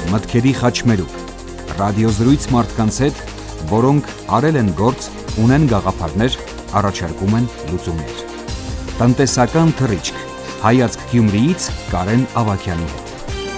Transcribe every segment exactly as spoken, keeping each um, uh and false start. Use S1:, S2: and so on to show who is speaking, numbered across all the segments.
S1: մտքերի խաչմերուկ, ռադիոզրույց մարդկանց հետ, որոնք արել են գործ, ունեն գաղափարներ, առաջարկում են լուծումներ։ Տնտեսական թռիչք, հայացք Գյումրիից Կարեն Ավագյանի հետ։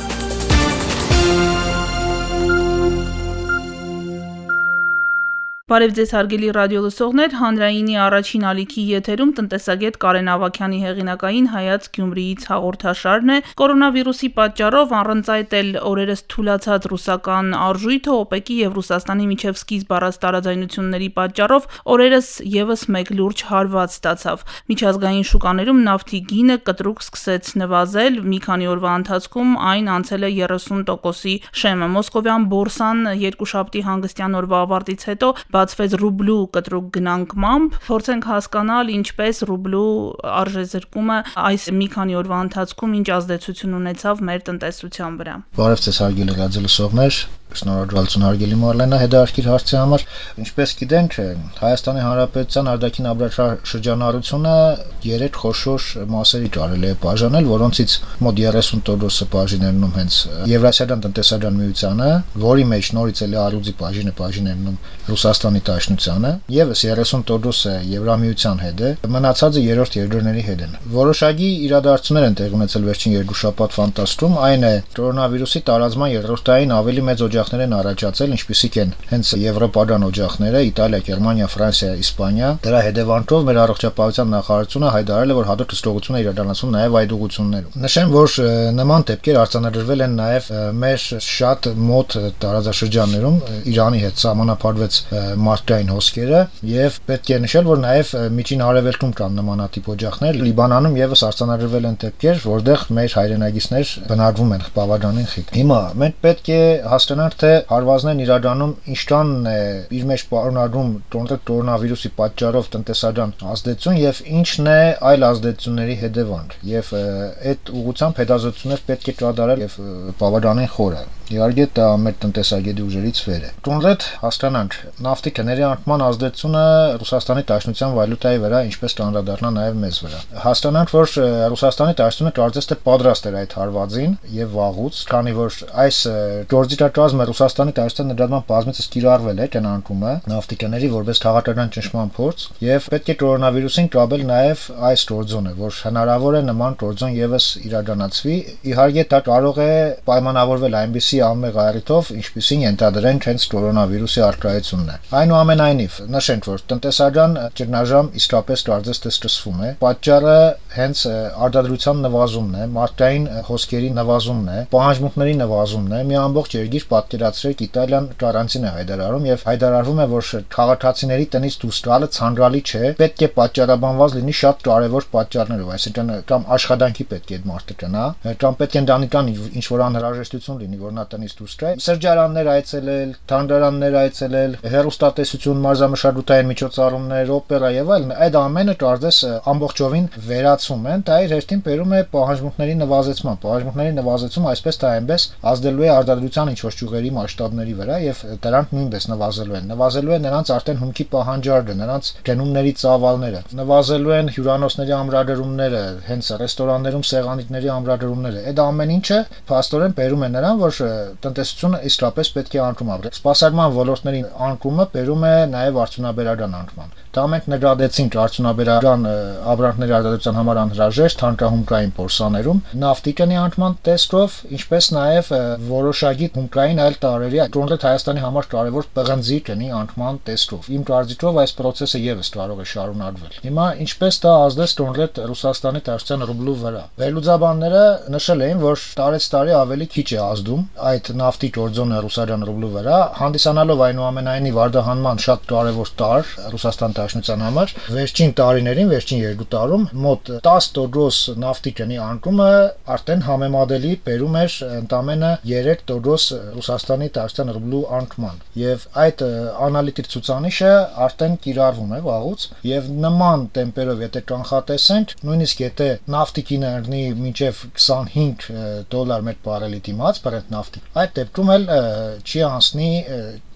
S2: Բարև ձեզ հարգելի ռադիոլսողներ, հանրայինի առաջին ալիքի եթերում տնտեսագետ Կարեն Ավագյանի հեղինակային Հայացք Գյումրիից հաղորդաշարն է։ Կորոնավիրուսի պատճառով առանց այդ էլ օրերս թուլացած ռուսական արժույթը օպեկի եւ Ռուսաստանի միջև սկիզբ առած տարաձայնությունների պատճառով օրերս եւս մեկ լուրջ հարված ստացավ։ Միջազգային շուկաներում նավթի գինը կտրուկ սկսեց նվազել, մի քանի օրվա ընթացքում այն անցել է երեսուն տոկոսի շեմը։ Մոսկովյան բորսան երկուշաբթի հանգստյան օրվա ավարտից հետո բացվեց ռուբլու կտրուկ գնանկմամբ, փորձենք հասկանալ ինչպես ռուբլու արժեզրկումը այս մի քանի օրվա ընթացքում ինչ ազդեցություն ունեցավ մեր տնտեսության վրա։
S3: Բարև ձեզ հարգելի ռադիոլսողներ, շնորհակալություն հարգելի Մարլենա հետաքրքիր հարցի համար։ Ինչպես գիտենք, Հայաստանի Հանրապետության արտաքին աբրաշրջանառությունը երեք խոշոր մասերի կարելի է բաժանել, որոնցից մոտ երեսուն տոկոսը բաժիներնում հենց Եվրասիական տնտեսական միությանը, որի մեջ նորից էլի առյուծի բաժինը բաժիներնում Ռուսաստանի Դաշնությանը, եւս երեսուն տոկոսը Եվրամիության հետ է, մնացածը երրորդ երկրների հետ են։ Որոշակի իրադարձություններ են տեղի ունեցել վերջին երկու շաբաթվա ընթացքում, այն է կորոնավիրուսի տարածման երրորդային ավելի մեծ օջախներ են առաջացել, ինչպիսիք են հենց եվրոպական օջախները՝ Իտալիա, Գերմանիա, Ֆրանսիա, Իսպանիա։ Դրա հետևանքով մեր առողջապահության նախարարությունը հայտարարել է, որ հատուկ հսկողություն է իրականացում նաև այդ ուղղություններում։ Նշեմ, որ նման դեպքեր արձանագրվել են նաև մեր շատ մոտ տարածաշրջաններում, Իրանի հետ սահմանափակվեց մարդկային հոսքերը, եւ պետք է նշել, որ նաև Միջին Արևելքում կան նմանատիպ օջախներ, Լիբանանում եւս արձանագրվել են դեպքեր, որտեղ մեր հայրենագիցներ բնակվում են բավականին խիտ։ Հիմա մենք պետք է հասկանանք, թե հարվածներն իրականում ինչքանն է իր մեջ պարունակում կորոնավիրուսի պատճառով տնտեսական ազդեցություն եւ ինչն է այլ ազդեցությունների հետևանք, եւ այդ ուղղությամբ հետազոտություններ պետք է կատարել եւ բավականին խորը։ Իհարկե դա մեր տնտեսագետի ուժերից վեր է։ Կոնկրետ հասկանանք նավթի գների անկման ազդեցությունը Ռուսաստանի Դաշնության վալյուտայի վրա, ինչպես կանդրադառնա նաև մեզ վրա։ Հասկանանք, որ Ռուսաստանի Դաշնությունը կարծես թե պատրաստ էր այդ հարվածին եւ վաղուց, քանի որ այս գործիքակազմը Ռուսաստանի Դաշնության նկատմամբ բազմիցս կիրառվել է կնանկումը նավթի գների որպես քաղաքական ճնշման փորձ, եւ պետք է կորոնավիրուսին կապել նաև այս գործոնը, որ հնարավոր է նման գործոն եւս իրականացվի։ Իհարկե դա կարող է պայմանավորվել այնպիսի ամեղ առիթով, ինչպիսին ենթադրենք հենց կորոնավիրուսի առկայությունն է։ Այնուամենայնիվ, նշենք, որ տնտեսական ճգնաժամ իսկապես կարծես թե սկսվում է։ Պատճառը հենց արտադրության նվազումն է, մարդկային հոսքերի նվազումն է, պահանջմունքների նվազումն է։ Մի ամբողջ երկիր պատկերացրեք Իտալիան կարանտին է հայտարարում եւ հայտարարվում է, որ քաղաքացիների տնից դուրս գալը ցանկալի չէ, պետք է պատճառաբանված լինի շատ կարևոր պատճառներով, այսինքն կամ աշխատանքի պետք է այդ մարդը գնա, կամ պետք է ընտանեկան ինչ որ անհրաժեշտություն լինի, որ նա տնից դուրս գա, սրճարաններ այցելել, թանգարաններ այցելել, հեռուստատեսություն, մարզամշակութային միջոցառումներ, օպերա եւ այլն, այդ ամենը կարծես ամբողջովին վերացում են, դա իր հերթին բերում է պահանջմունքների նվազեցման։ Պահանջմունքների նվազեցումը այսպես թե այնպես ազդելու է արտադրության ինչ-որ ճյուղերի մասշտաբների վրա եւ դրանք նույնպես նվազելու են։ Նվազելու է նրանց արդեն հումքի պահանջարկը, նրանց գնումների ծավալները, նվազելու են հյուրանոցների ամրագրումները, հենց ռեստորաններում սեղանիկների ամրագրումները։ Այդ ամեն ինչը փաստորեն բերում է նրան, որ տնտեսությունը իսկապես պետք է անկում ապրի։ Սպասարկման ոլորտների անկումը բերում է նաև արդյունաբերական անկման։ Դա մենք նկատեցինք արդյունաբերական ապրանքների արտադրության համար անհրաժեշտ թանկահումքային բորսաներում, նավթի գնի անկման տեսքով, ինչպես նաև որոշակի հումքային այլ տարրերի, կոնկրետ Հայաստանի համար կարևոր պղնձի գնի անկման տեսքով։ Իմ կարծիքով այս process-ը եւս կարող է շարունակվել։ Հիմա ինչպես դա ազդեց կոնկրետ Ռուսաստանի Դաշնության ռուբլու վրա։ Վերլուծաբանները նշել էին, որ տարեց տարի ավելի քիչ է ազդում այդ նավթի գործոնը ռուսական ռուբլու վրա, հանդիսանալով այնուամենայնիվ արտահանման շատ կարևոր տարր Ռուսաստան Դաշնության համար, վերջին տարիներին, վերջին երկու տարում մոտ տասը տոկոս նավթի գնի անկումը արդեն համեմատելի բերում էր ընդամենը երեք տոկոս Ռուսաստանի Դաշնության ռուբլու անկման։ Եվ այդ անալիտիկ ցուցանիշը արդեն կիրառվում է վաղուց, եւ նման տեմպերով եթե կանխատեսենք, նույնիսկ եթե նավթի գինը ընկնի մինչեւ քսանհինգ դոլար մեկ բարելի դիմաց, բրենտ նավթի, այդ դեպքում էլ չի անցնի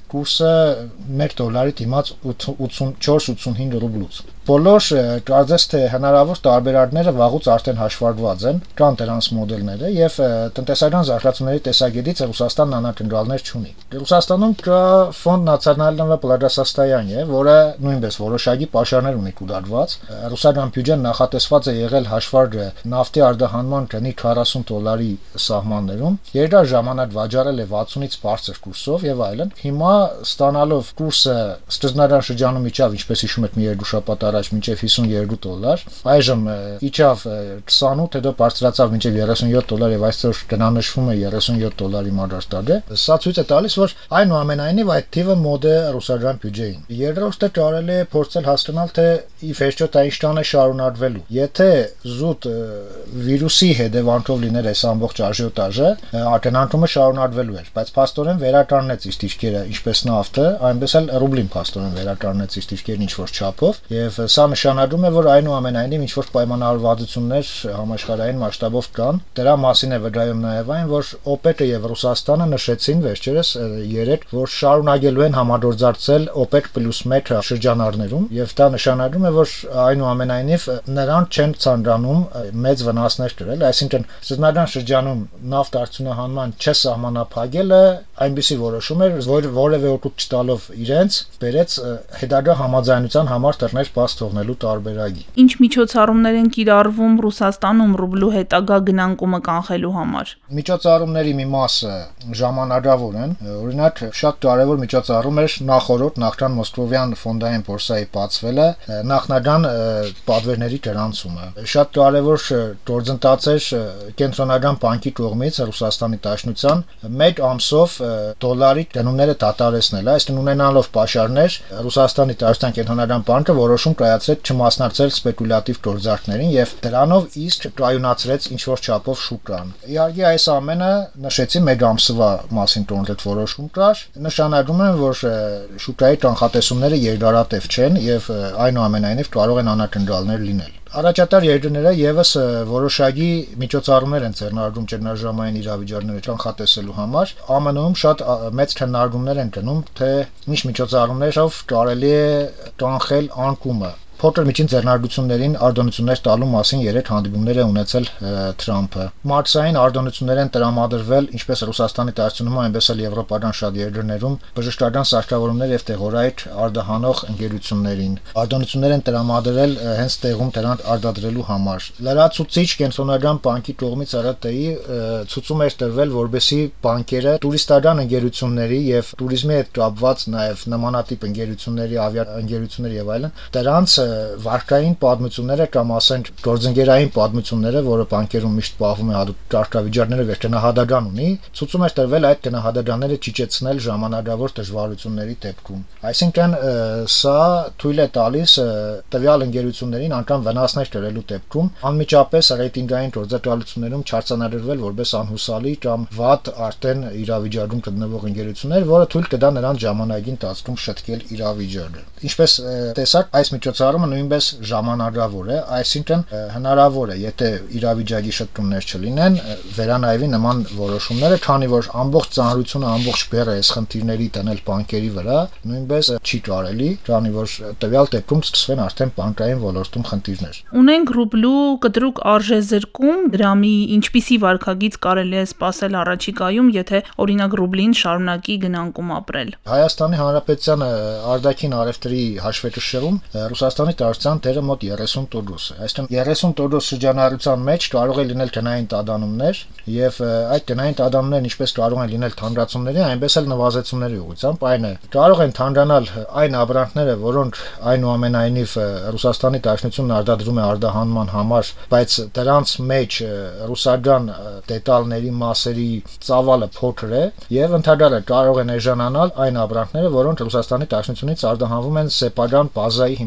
S3: կուրսը մեկ դոլարի դիմաց ութսունչորս ութսունհինգ ռուբլուց։ Բոլոր կարծես թե հնարավոր տարբերակները վաղուց արդեն հաշվարկված են, կան դրանց մոդելները եւ տնտեսական զարգացումների տեսակետից Ռուսաստանն անհանգստներ չունի։ Ռուսաստանում կա ֆոնդ նացիոնալնного благосостояния, որը նույնպես որոշակի պաշարներ ունի կուտակված։ Ռուսական բյուջեն նախատեսված է եղել հաշվարկը նավթի արտահանման գնի քառասուն դոլարի սահմաններում, երկար ժամանակ վաճառել է վաթսունից բարձր կուրսով եւ այլն։ Հիմա ստանալով կուրսը սկզբնական շրջանում իջավ, ինչպես հիշում եք, մի երկու շաբաթ առաջ մինչև հիսունյոթ դոլար, այժմ իջավ քսանութ, հետո բարձրացավ մինչև երեսունյոթ դոլար եւ այսօր գնանշվում է երեսունյոթ դոլարի մակարդակը։ Սա ցույց է տալիս, որ այնուամենայնիվ այդ թիվը մոդ է ռուսական բյուջեին։ Երկրորդը կարելի է փորձել հասկանալ, թե ի վերջո դա ինչքան է շարունակվելու։ Եթե զուտ վիրուսի հետևանքով լիներ այս ամբողջ աժիոտաժը, ակնարկումը շարունակվելու էր, բայց փաստորեն վերականգնեց իր դիրքերը, ինչպես նավթը, այնպես էլ ռուբլին փաստորեն վերականգնեց իր դիրքերն ինչ-որ չափով, եւ սա նշանակում է, որ այնուամենայնիվ ինչ-որ պայմանավորվածություններ համաշխարհային մասշտաբով կան։ Դրա մասին է վկայում նաեւ այն, որ օպեկը եւ Ռուսաստանը նշեցին վերջերս երեք, որ շարունակելու են համագործակցել օպեկ պլյուս մեկ շրջանառներում, եւ դա նշանակում է, որ այնուամենայնիվ նրանք չեն ցանկանում մեծ վնասներ կրել, այսինքն սկզբնական շրջանում նավթ արդյունահանման չսահմանափակելը այնպիսի որոշում էր, որ որևէ օգուտ չտալով իրենց բերեց հետագա համաձայնության համար դռներ բաց թողնելու տարբերակի։
S2: Ինչ միջոցառումներ են կիրառվում Ռուսաստանում ռուբլու հետագա գնանկումը կանխելու համար։
S3: Միջոցառումների մի մասը ժամանակավոր են, օրինակ շատ կարևոր միջոցառում էր նախորդ նախքան Մոսկովյան ֆոնդային բորսայի բացվելը, նախնական պատվերների գրանցումը։ Շատ կարևոր գործընթաց էր կենտրոնական բանկի կողմից Ռուսաստանի Դաշնության մեկ ամսով դոլարի գնումները դադարեցնել, այսինքն ունենալով պաշարներ Ռուսաստանի Դաշնության կենտրոնական բանկը որոշում կայացրեց չմասնակցել սպեկուլյատիվ գործարքներին եւ դրանով իսկ կայունացրեց ինչ-որ չափով շուկան։ Իհարկե այս ամենը նշեցի մեկ ամսվա մասին կոնկրետ որոշում կար, նշանակում է, որ շուկայի կանխատեսումները երկարատև չեն եւ այնուամենայնիվ կարող են անակնկալներ լինել։ Առաջատար երկրները եւս որոշակի միջոցառումներ են ձեռնարկում ճգնաժամային իրավիճակները կանխատեսելու համար։ Է Մը Ն-ում շատ մեծ քննարկումներ են գնում, թե ինչ միջոցառումներով կարելի է կանխել անկումը։ Փոքր միջին ձեռնարկություններին արտոնություններ տալու մասին երեք հանդիպումներ է ունեցել Թրամփը։ Մարտային արտոնություններ են տրամադրվել ինչպես Ռուսաստանի Դաշնությունում, այնպես էլ եվրոպական շատ երկրներում բժշկական սարքավորումներ եւ տեղորայք արտահանող ընկերություններին։ Արտոնություններ են տրամադրել հենց տեղում դրանք արտադրելու համար։ Լրացուցիչ կենտրոնական բանկի կողմից ար տե ի ցույցում էր տրվել, որբեսի բանկերը տուրիստական ընկերությունների եւ туриզմի հետ կապված նաեւ նմանատիպ ընկերությունների, ավիաընկերությունների եւ այլն դրանց վարկային պատմությունները կամ ասենք գործընկերային պատմությունները, որը բանկերում միշտ պահվում է հատուկ կարգավիճակները եւ գնահատական ունի, ցույցում է տրվել այդ գնահատականները ճիճեցնել ժամանակավոր դժվարությունների դեպքում։ Այսինքն սա թույլ է տալիս տվյալ ընկերություններին անգամ վնասներ կրելու դեպքում անմիջապես ռեյտինգային գործակալություններում չարցանագրվել որպես անհուսալի կամ վատ արդեն իրավիճակում գտնվող ընկերություններ, որը թույլ կտա նրանց ժամանակի ընթացքում շտկել իրավիճակը։ Ինչպես տեսակ, այս միջոցառումը նույնպես ժամանակավոր է, այսինքն հնարավոր է, եթե իրավիճակի շտկումներ չլինեն, վերանայվի նման որոշումները, քանի որ ամբողջ ծանրությունը, ամբողջ բեռը այս խնդիրների տանել բանկերի վրա, նույնպես չի կարելի, քանի որ տվյալ դեպքում սկսվեն արդեն բանկային ոլորտում խնդիրներ։
S2: Ունենք ռուբլու կտրուկ արժեզրկում, դրամի ինչպիսի վարկագիծ կարելի է սպասել առաջիկայում, եթե օրինակ ռուբլին շարունակի գնանկում ապրել։
S3: Հայաստանի Հանրապետության արտաքին առևտրի հաշվեկշռում Ռուսաստանի Դաշնության դերը մոտ երեսուն տոկոս է։ Այսինքն երեսուն տոկոս շրջանառության մեջ կարող է լինել գնային տադանումներ եւ այդ գնային տադանումներն ինչպես կարող են լինել թանրացումների, այնպես էլ նվազեցումների ուղղությամբ, այն է կարող են թանրանալ այն ապրանքները, որոնք այնուամենայնիվ Ռուսաստանի Դաշնությունն արտադրում է արտահանման համար, բայց դրանց մեջ ռուսական դետալների մասերի ծավալը փոքր է եւ ընդհանրապես կարող են էժանանալ այն ապրանքները, որոնք Ռուսաստանի Դաշնությունից արտահանվում են սեփական բազայի հիման վրա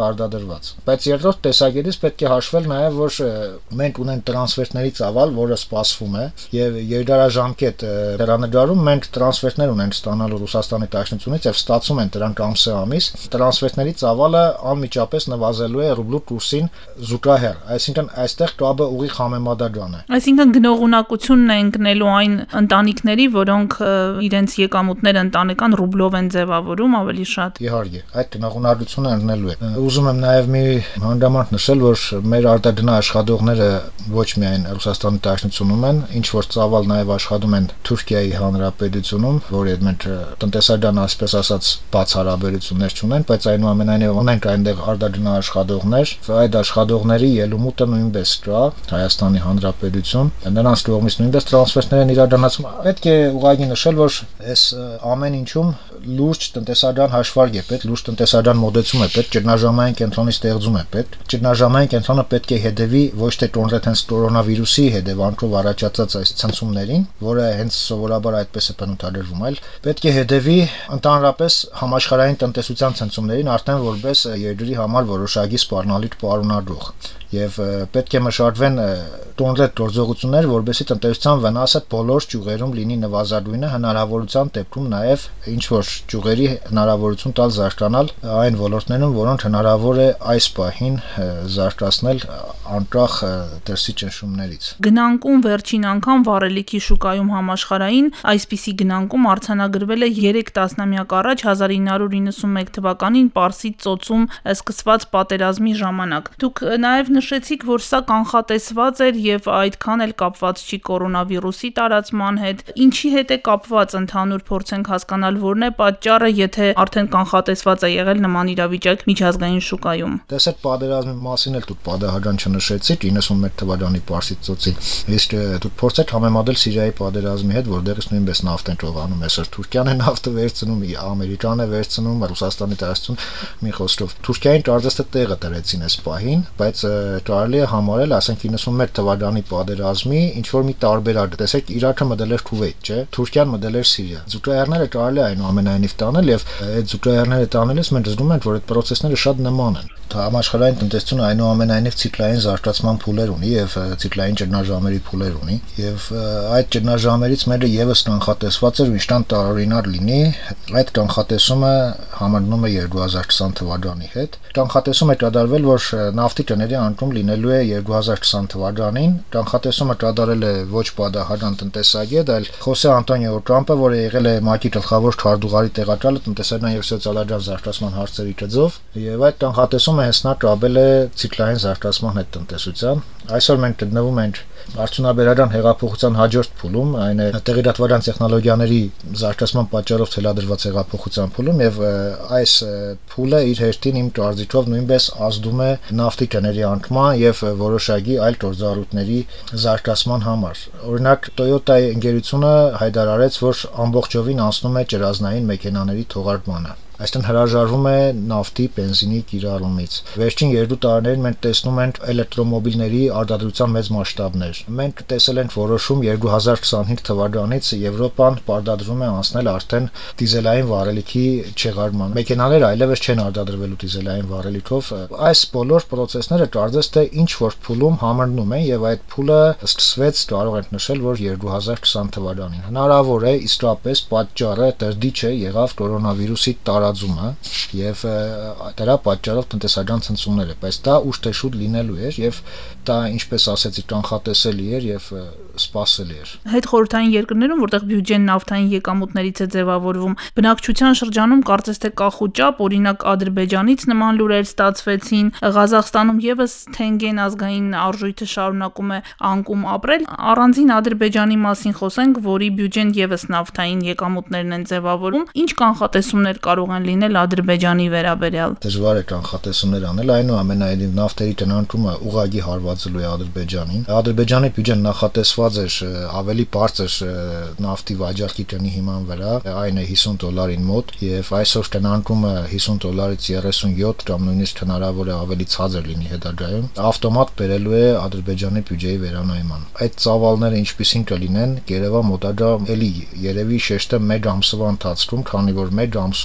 S3: արդադրված։ Բայց երկրորդ տեսակետից պետք է հաշվել նաև, որ մենք ունենք տրանսֆերտների ծավալ, որը սպասվում է, եւ երկարաժամկետ դրանեջարում մենք տրանսֆերտներ ունենք ստանալու Ռուսաստանի Դաշնությունից եւ ստացում են դրանք ամսե ամիս, տրանսֆերտների ծավալը անմիջապես նվազելու է ռուբլու կուրսին զուգահեռ, այսինքն այստեղ կապը ուղիղ համեմատական է։
S2: Այսինքն գնողունակությունն է ընկնելու այն ընտանիքների, որոնք իրենց եկամուտները ընտանեկան ռուբլով են ձևավորում ավելի շատ։
S3: Իհարկե, այդ գնողունակությունը ընկնելու է։ Ուզում եմ նաև մի հանգամանք նշել, որ մեր արտադրնա աշխատողները ոչ միայն Ռուսաստանի Դաշնությունում են, ինչ որ ծավալ նաև աշխատում են Թուրքիայի Հանրապետությունում, որի հետ մենք տնտեսական, այսպես ասած, բաց հարաբերություններ չունենք, բայց այնուամենայնիվ ունենք այնտեղ արտադրնա աշխատողներ, այդ աշխատողների ելումուտը նույնպես կա Հայաստանի Հանրապետություն, նրանց կողմից նույնպես տրանսֆերտներ են իրականացվում։ Պետք է ուղղակի նշել, որ այս ամեն ինչում լուրջ տնտեսական հաշվարկ է պետք, լուրջ տնտեսական մոդեցում է պետք, ճգնաժամային կենտրոնի ստեղծում է պետք։ Ճգնաժամային կենտրոնը պետք է հետևի ոչ թե կոնկրետ հենց կորոնավիրուսի հետևանքով առաջացած այս ցնցումներին, որը հենց սովորաբար այդպես է բնութագրվում, այլ պետք է հետևի ընդհանրապես համաշխարհային տնտեսության ցնցումներին, արդեն որպես երկրի համար որոշակի սպառնալիք պարունակող եւ պետք է մշակվեն կոնկրետ գործողություններ, որովհետեւ տնտեսության վնասը բոլոր ճյուղերում լինի նվազագույնը, հնարավորության դեպքում նաեւ ինչ որ ճյուղերի հնարավորություն տալ զարգանալ այն ոլորտներում, որոնց հնարավոր է այս պահին զարգացնել անկախ դրսի ճնշումներից։
S2: Գնանկում վերջին անգամ վառելիքի շուկայում համաշխարհային այսպիսի գնանկում արձանագրվել է երեք տասնամյակ առաջ հազար ինը հարյուր իննսունմեկ թվականին Պարսից ծոցում սկսված պատերազմի ժամանակ։ Դուք նաեւ նշեցիք, որ սա կանխատեսված էր եւ այդքան էլ կապված չի կորոնավիրուսի տարածման հետ։ Ինչի հետ է կապված, ընդհանուր փորձենք հասկանալ, որն է պատճառը, եթե արդեն կանխատեսված է եղել նման իրավիճակ միջազգային շուկայում։
S3: Տեսեք, պատերազմի մասին էլ դուք պատահական չնշեցիք իննսունմեկ թվականի Պարսից ծոցին։ Իսկ դուք փորձեք համեմատել Սիրիայի պատերազմի հետ, որտեղից նույնպես նավթ են ճողանում, այսօր Թուրքիան է նավթը վերցնում, Ամերիկան է վերցնում, Ռուսաստանի Դաշնություն, մի խոսքով Թուրքիային կարծես թե տեղը դրեցին այս պահին, բայց կարելի է համարել, ասենք իննսունմեկ թվականի պատերազմի ինչ որ մի տարբերակ։ Տեսեք, Իրաքը մտել էր Քուվեյթ, չէ՞, Թուրքիան մտել էր Սիրիա։ Զուգահեռները կարելի է այնուամենայնիվ տանել եւ այդ զուգահեռները տանելիս մենք զգում ենք, որ այդ process-ները շատ նման են։ Համաշխարհային տնտեսությունը այնուամենայնիվ ցիկլային զարգացման փուլեր ունի եւ ցիկլային ճգնաժամերի փուլեր ունի եւ այդ ճգնաժամերից մեկը եւս կանխատեսված էր միշտ տարօրինակ լինի։ Այդ կանխատեսումը համընկնում է երկու հազար քսան թվականի հետ։ Կանխատեսում է կատարվել, որ նավթի գների անկում լինելու է երկու հազար քսան թվականին։ Կանխատեսումը կատարել է ոչ պատահական տնտեսագետ, այլ Խոսե Անտոնիո Տրամպը, որը եղել է ՄԱԿ-ի գլխավոր քարտուղարի տեղակալը տնտեսական եւ սոցիալական զարգացման հարցերի գծով, եւ այդ կանխատեսումը հենց նա կապել է ցիկլային զարգացման հետ տնտեսության։ Այսօր մենք գտնվում ենք արդյունաբերական հեղափոխության հաջորդ փուլում, այն է տեղեկատվական տեխնոլոգիաների զարգացման պատճառով թելադրված հեղափոխության փուլում, եւ այս փուլը իր հերթին իմ կարծիքով նույնպես ազդում է նավթի գների անկման եւ որոշակի այլ գործառույթների զարգացման համար։ Օրինակ Toyota-ի ընկերությունը հայտարարեց, որ ամբողջովին անցնում է ջրազնային մեքենաների թողարկմանը։ Այստեղ հրաժարվում է նավթի, բենզինի կիրառումից։ Վերջին երկու տարիներին մենք տեսնում ենք էլեկտրոմոբիլների արտադրության մեծ մասշտաբներ։ Մենք տեսել ենք որոշում երկու հազար քսանհինգ թվականից Եվրոպան պարտադրում է անցնել արդեն դիզելային վառելիքի չեղարկման։ Մեքենաները այլևս չեն արտադրվելու դիզելային վառելիքով։ Այս բոլոր process-ները կարծես թե ինչ որ փուլում համընկնում են եւ այդ փուլը սկսվեց, կարող ենք նշել, որ երկու հազար քսան թվականին։ Հնարավոր է իսկապես պատճառը դրդիչը եղավ կորոնավիրուսի տարածումը եւ դրա պատճառով տնտեսական ցնցումները, բայց դա ուշ թե շուտ լինելու էր եւ դա, ինչպես ասեցի, կանխատեսելի էր եւ սպասելի էր։
S2: Հետխորհրդային երկրներում, որտեղ բյուջեն նավթային եկամուտներից է ձևավորվում, բնակչության շրջանում կարծես թե կախուճապ, օրինակ Ադրբեջանից նման լուրեր ստացվեցին, Ղազախստանում եւս թենգեն ազգային արժույթը շարունակում է անկում ապրել։ Առանձին Ադրբեջանի մասին խոսենք, որի բյուջեն եւս նավթային եկամուտներն են ձևավորում։ Ինչ կանխատեսումներ կարող են լինել Ադրբեջանի վերաբերյալ։
S3: Դժվար է կանխատեսումներ անել, այնուամենայնիվ նավթերի տնանքումը ուղղակի հարվածելու է Ադրբեջանին։ Ադրբեջանի բյուջեն նախատեսված էր ավելի բարձր նավթի վաճառքի գնի հիման վրա, այն է հիսուն դոլարին մոտ, եւ այսօր տնանքումը հիսուն դոլարից երեսունյոթ կամ նույնիսկ հնարավոր է ավելի ցածր լինի հետագայում, ավտոմատ բերելու է Ադրբեջանի բյուջեի վերանայման։ Այդ ծավալները ինչպիսին կլինեն, երևա մոտադա էլի երևի շեշտը մեկ ամսվա ընթացքում, քանի որ մեկ ամսում այդ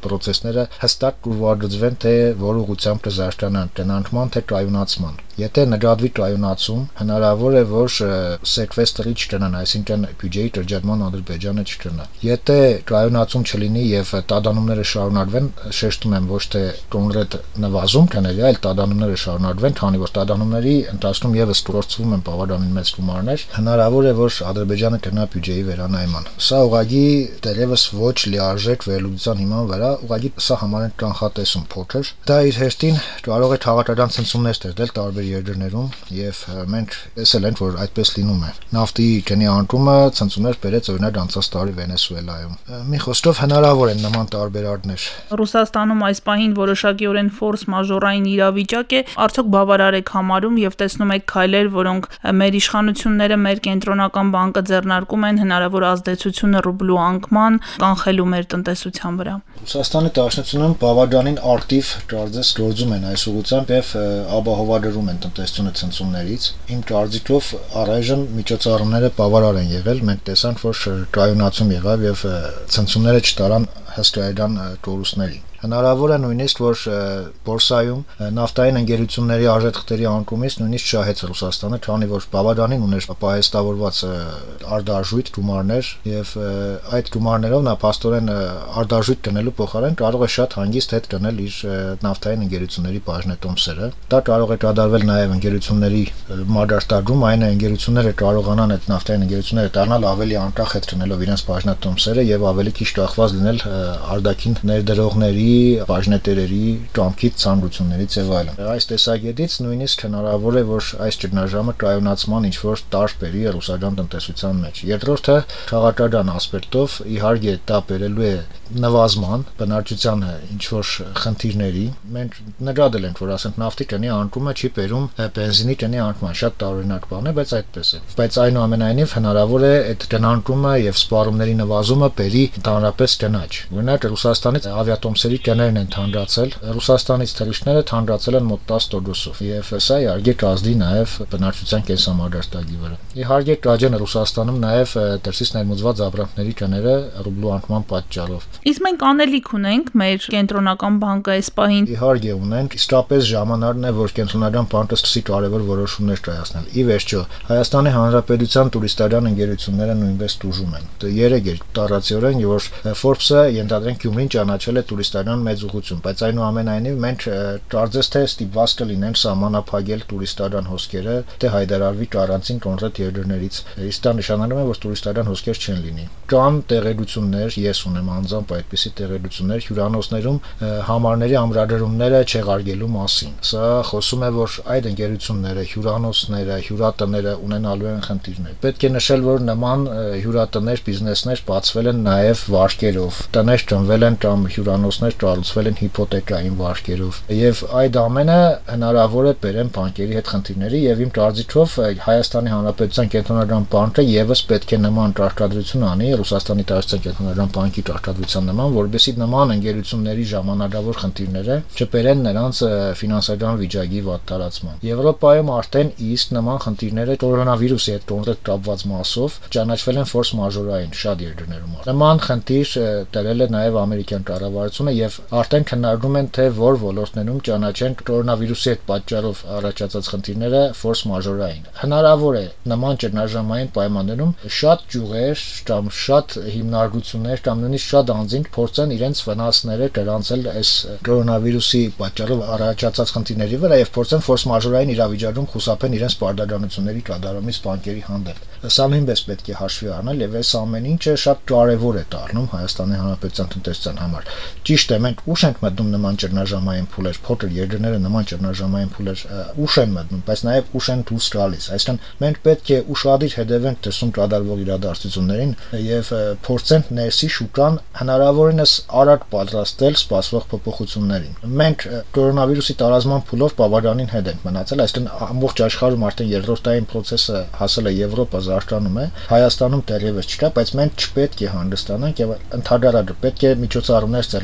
S3: process-ները հստակ կուղարկվեն թե որ ուղղությամբ կզաշտանան, տնանշման թե կայունացման։ Եթե նկատվի կայունացում, հնարավոր է որ sequester-ը չտնան, այսինքն բյուջեի կրճատման Ադրբեջանը չտնա։ Եթե կայունացում չլինի եւ տադանումները շարունակվեն, շեշտում եմ ոչ թե կոնկրետ նվազում կների, այլ տադանումները շարունակվեն, քանի որ տադանումների ընթացքում եւս կորցվում են բավականին մեծ գումարներ, հնարավոր է որ Ադրբեջանը կգնա բյուջեի վերանայման։ Սա ուղղակի դերևս ոչ լիարժեք վերլուծության հիման վրա, ուղղակի սա համարեն կանխատեսում փոքր։ Դա իր հերթին կարող է քաղաքական ցնցումներ ստեղծել տարբեր երկրներում եւ մենք տեսել ենք որ այդպես լինում է։ Նավթի գնի անկումը ցնցումներ բերեց օրինակ անցած տարի Վենեսուելայում։ Մի խոսքով հնարավոր են նման տարբերակներ։
S2: Ռուսաստանում այս պահին որոշակիորեն ֆորս մաժորային իրավիճակ է, արդյոք բավարար եք համարում եւ տեսնում եք քայլեր, որոնք մեր իշխանությունները, մեր կենտրոնական բանկը ձեռնարկում են հնարավոր ազդեցությունը ռուբլու անկման կանխելու մեր տնտեսության վրա։
S3: Ռուսաստանի Դաշնությունում բավականին ակտիվ կարծես գործում են այս ուղղությամբ եւ ապահովագրում են տնտեսությունը ցնցումներից։ Իմ կարծիքով առայժմ միջոցառումները բավարար են եղել, մենք տեսանք որ կայունացում եղավ եւ ցնցումները չտարան հսկայական կորուստների։ Հնարավոր է նույնիսկ որ բորսայում նավթային ընկերությունների արժեթղթերի անկումից նույնիսկ շահեց Ռուսաստանը, քանի որ բավականին ուներ պահեստավորված արտարժույթ գումարներ եւ այդ գումարներով նա փաստորեն արտարժույթ տնելու փոխարեն կարող է շատ հանգիստ հետ տնել իր նավթային ընկերությունների բաժնետոմսերը։ Դա կարող է կատարվել նաեւ ընկերությունների մագարտագում, այն է ընկերությունները կարողանան այդ նավթային ընկերությունները դառնալ ավելի անկախ հետ տնելով իրենց բաժնետոմսերը եւ ավելի քիչ կախված լինել արտաքին ներդրողների բաժնետերերի կամքից ցանկություններից եւ այլն։ Այս տեսակետից նույնիսկ հնարավոր է որ այս ճգնաժամը կայունացման ինչ-որ տարր բերի ռուսական տնտեսության մեջ։ Երկրորդը քաղաքական ասպեկտով իհարկե դա բերելու է նվազման, բնակչության ինչ-որ խնդիրների։ Մենք նկատել ենք որ ասենք նավթի գնի անկումը չի բերում բենզինի գնի անկման, շատ տարօրինակ բան է, բայց այդպես է։ Բայց այնուամենայնիվ հնարավոր է այդ գնանկումը եւ սպառումների նվազումը բերի ընդհանրապես գնաճ։ Օրինակ Ռուսաստանից ավիատոմսերի գներն են թանրացել, Ռուսաստանից թռիչքները թանրացել են մոտ տասը տոկոսով եւ սա իհարկե կազդի նաեւ բնակչության կենսամագարտակի վրա։ Իհարկե կաջեն Ռուսաստանում նաեւ դրսից ներմուծված ապրանքների գները ռուբլու անկման պատճառով։
S2: Իսկ մենք անելիք ունենք մեր կենտրոնական բանկը այս պահին։
S3: Իհարկե ունենք, իսկապես ժամանակն է որ կենտրոնական բանկը սկսի կարևոր որոշումներ կայացնել։ Ի վերջո Հայաստանի Հանրապետության տուրիստական ընկերությունները նույնպես տուժում են։ Երեք էր տարածիորեն որ Forbes-ը ենթադրենք Գյումրին ճանաչել է տուրիստական մեծ ուղղություն, բայց այնուամենայնիվ մենք կարծես թե ստիպված կլինենք սահմանափակել տուրիստական հոսքերը, թե հայտարարվի առանցին կոնկրետ երկրներից։ Իսկ դա նշանակում է, որ տուրիստական հոսքեր չեն լինի։ Կան տեղեկություններ, ես ունեմ անձամբ այդպիսի տեղեկություններ հյուրանոցներում համարների ամրագրումները չեղարկելու մասին։ Սա խոսում է, որ այդ ընկերությունները, հյուրանոցները, հյուրատները ունենալու են խնդիրներ։ Պետք է նշել, որ նման հյուրատներ, բիզնեսներ բացվել են նաև վարկերով։ Տներ տնվել են կամ հյուրանոցներ կառուցվել են հիփոթեկային վարկերով եւ այդ ամենը հնարավոր է բերեն բանկերի հետ խնդիրների եւ իմ կարծիքով Հայաստանի Հանրապետության կենտրոնական բանկը եւս պետք է նման կարգադրություն անի Ռուսաստանի Դաշնության կենտրոնական բանկի կարգադրության նման, որովհետեւ նման ընկերությունների ժամանակավոր խնդիրները չբերեն նրանց ֆինանսական վիճակի վատթարացման։ Եվրոպայում արդեն իսկ նման խնդիրները կորոնավիրուսի հետ կոնկրետ կապված մասով ճանաչվել են ֆորս մաժորային շատ երկրներում։ Նման խնդիր դրել է նաեւ ամերիկյան կառավարությունը եւ արդեն քննարկում են թե որ ոլորտներում ճանաչեն կորոնավիրուսի հետ պատճառով առաջացած խնդիրները ֆորս մաժորային։ Հնարավոր է նման ճգնաժամային պայմաններում շատ ճյուղեր կամ շատ հիմնարկություններ կամ նույնիսկ շատ անձինք փորձեն իրենց վնասները գրանցել այս կորոնավիրուսի պատճառով առաջացած խնդիրների վրա եւ փորձեն ֆորս մաժորային իրավիճակում խուսափեն իրենց պարտականությունների կատարումից բանկերի հանդեպ։ Սա նույնպես պետք է հաշվի առնել եւ այս ամեն ինչը շատ կարեւոր է դառնում Հայաստանի Հանրապետության տնտեսության համար։ Ճիշտ է, մենք ուշ ենք մտնում նման ճգնաժամային փուլեր, փոքր երկրները նման ճգնաժամային փուլեր ուշ են մտնում, բայց նաեւ ուշ են դուրս գալիս։ Այսինքն մենք պետք է ուշադիր հետևենք դրսում կատարվող իրադարձություններին եւ փորձենք ներսի շուկան հնարավորինս արագ պատրաստել սպասվող փոփոխություններին։ Մենք կորոնավիրուսի տարածման փուլով բավականին հետ ենք մնացել, այսինքն ամբողջ աշխարհում արդեն երկրորդային process-ը հասել է Եվրոպա, զարգանում է, Հայաստանում դեռևս չկա, բայց մենք չպետք է հանգստանանք եւ ընդհանրապես պետք է միջոցառումներ ձեռնարկենք,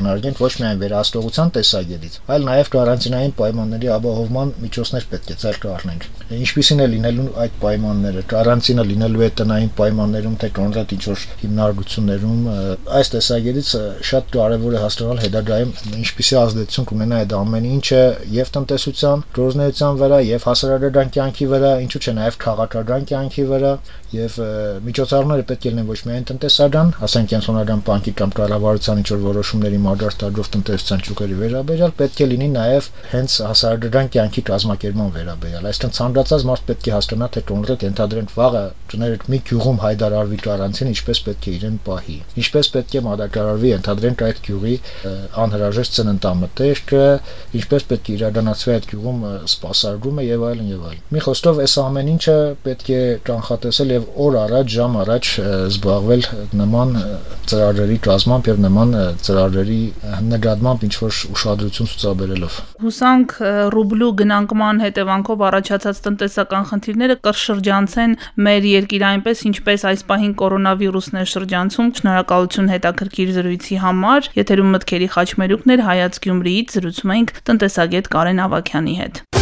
S3: ոչ միայն վերահսկողության տեսակետից, այլ նաև կարանտինային պայմանների ապահովման միջոցներ պետք է ձեռք առնենք։ Ինչպիսին է լինելու այդ պայմանները, կարանտինը լինելու է տնային պայմաններում, թե կոնկրետ ինչ-որ հիմնարկություններում, այս տեսակետից շատ կարևոր է հասկանալ հետագայում ինչպիսի ազդեցություն կունենա այդ ամեն ինչը եւ տնտեսության, գործունեության վրա, եւ հասարակական կյանքի վրա, ինչու՞ չէ նաև քաղաքական կյանքի վրա, եւ միջոցառումները պետք է լինեն ոչ միայն տնտեսական, ասենք կենտրոնական բանկի կամ կառավարության ինչ-որ որոշումների մագարտադրով տնտեսության ճյուղերի վերաբերյալ, պետք է լինի նաև հենց հասարակական կյանքի կազմակերպման վերաբերյալ։ Այսինքն ցանկացած մարդ պետք է հասկանա, թե կոնկրետ ընդհանրենք վաղը ճներեք մի գյուղում հայտարարվի կարանտին, ինչպես պետք է իրեն պահի, ինչպես պետք է մատակարարվի ընդհանրենք այդ գյուղի անհրաժեշտ ծննդամթերքը, ինչպես պետք է իրականացվի այդ գյուղում սպասարկումը եւ այլն եւ այլն։ Մի խոսքով, այս ամեն ինչը պետք է կանխատեսել եւ օր առաջ, ժամ առաջ զբաղվել նման ծրագրերի կազմամբ եւ նման ծրագրերի նկատմամբ ինչ-որ ուշադրություն ցուցաբերելով։
S2: Հուսանք ռուբլու գնանկման հետևանքով առաջացած տնտեսական խնդիրները կշրջանցեն մեր երկիրը այնպես, ինչպես այս պահին կորոնավիրուսն է շրջանցում։ Շնորհակալություն հետաքրքիր զրույցի համար։ Եթերում մտքերի խաչմերուկներ Հայաց Գյումրիից զրուցում ենք տնտեսագետ Կարեն Ավագյանի հետ։